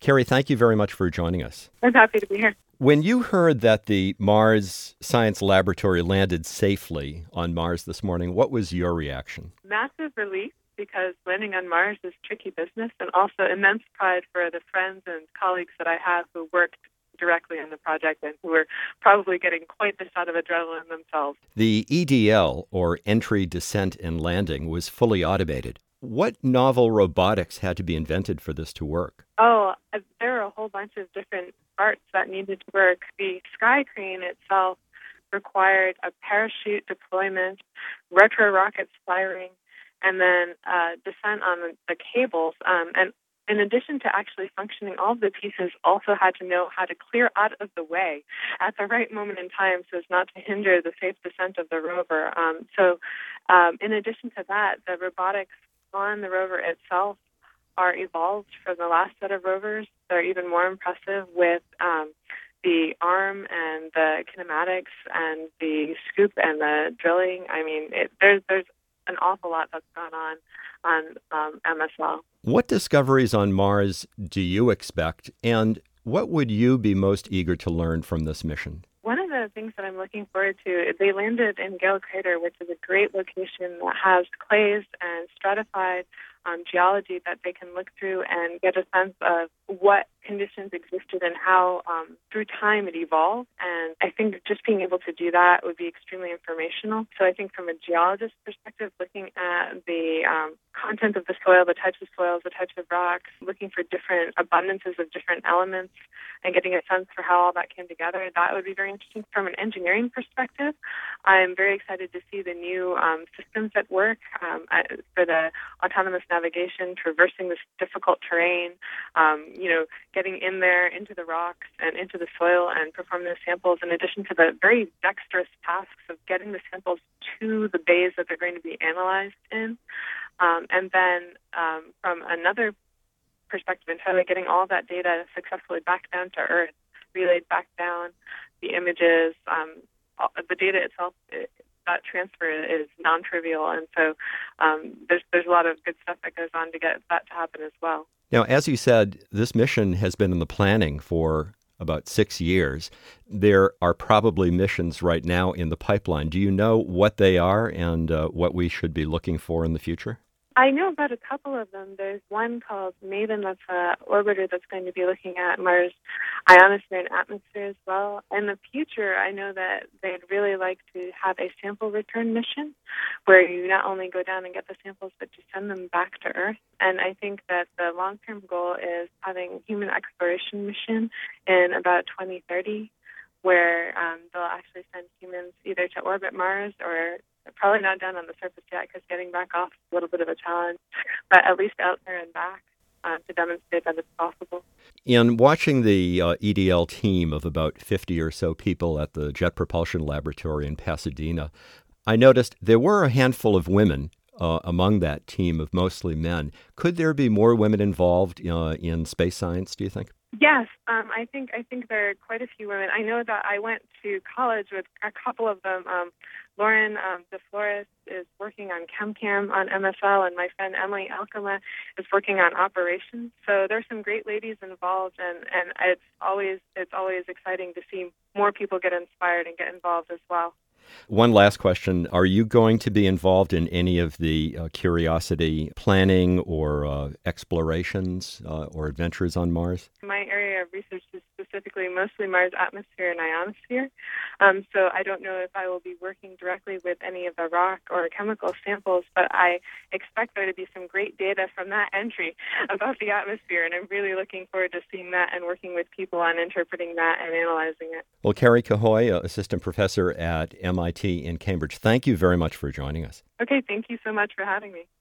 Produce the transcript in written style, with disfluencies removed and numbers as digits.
Carrie, thank you very much for joining us. I'm happy to be here. When you heard that the Mars Science Laboratory landed safely on Mars this morning, what was your reaction? Massive relief, because landing on Mars is tricky business, and also immense pride for the friends and colleagues that I have who worked directly on the project and who are probably getting quite the shot of adrenaline themselves. The EDL, or Entry, Descent, and Landing, was fully automated. What novel robotics had to be invented for this to work? Oh, there are a whole bunch of different parts that needed to work. The sky crane itself required a parachute deployment, retro rockets firing, and then descent on the cables. And in addition to actually functioning, all of the pieces also had to know how to clear out of the way at the right moment in time so as not to hinder the safe descent of the rover. In addition to that, the robotics on the rover itself are evolved from the last set of rovers. They're even more impressive with the arm and the kinematics and the scoop and the drilling. I mean, there's an awful lot that's gone on MSL. What discoveries on Mars do you expect, and what would you be most eager to learn from this mission? One of the things that I'm looking forward to, they landed in Gale Crater, which is a great location that has clays and stratified geology that they can look through and get a sense of what conditions existed and how through time it evolved. And I think just being able to do that would be extremely informational. So I think from a geologist perspective, looking at the content of the soil, the types of soils, the types of rocks, looking for different abundances of different elements and getting a sense for how all that came together, that would be very interesting. From an engineering perspective, I'm very excited to see the new systems at work for the autonomous navigation, traversing this difficult terrain, getting in there into the rocks and into the soil and performing the samples, in addition to the very dexterous tasks of getting the samples to the bays that they're going to be analyzed in. And then from another perspective entirely, getting all that data successfully back down to Earth, relayed back down, the images, the data itself, that transfer is non-trivial, and so there's a lot of good stuff that goes on to get that to happen as well. Now, as you said, this mission has been in the planning for about 6 years. There are probably missions right now in the pipeline. Do you know what they are and what we should be looking for in the future? I know about a couple of them. There's one called Maven that's an orbiter that's going to be looking at Mars' ionosphere and atmosphere as well. In the future, I know that they'd really like to have a sample return mission where you not only go down and get the samples, but you send them back to Earth. And I think that the long-term goal is having a human exploration mission in about 2030 where they'll actually send humans either to orbit Mars or probably not down on the surface yet because getting back off is a little bit of a challenge, but at least out there and back to demonstrate that it's possible. In watching the EDL team of about 50 or so people at the Jet Propulsion Laboratory in Pasadena, I noticed there were a handful of women among that team of mostly men. Could there be more women involved in space science, do you think? Yes, I think there are quite a few women. I know that I went to college with a couple of them. Lauren DeFlores is working on ChemCam on MSL, and my friend Emily Alcala is working on operations. So there's some great ladies involved, and it's always exciting to see more people get inspired and get involved as well. One last question. Are you going to be involved in any of the Curiosity planning or explorations or adventures on Mars? My area of research is specifically mostly Mars atmosphere and ionosphere. So I don't know if I will be working directly with any of the rock or chemical samples, but I expect there to be some great data from that entry about the atmosphere, and I'm really looking forward to seeing that and working with people on interpreting that and analyzing it. Well, Carrie Cahoy, assistant professor at MIT in Cambridge, thank you very much for joining us. Okay, thank you so much for having me.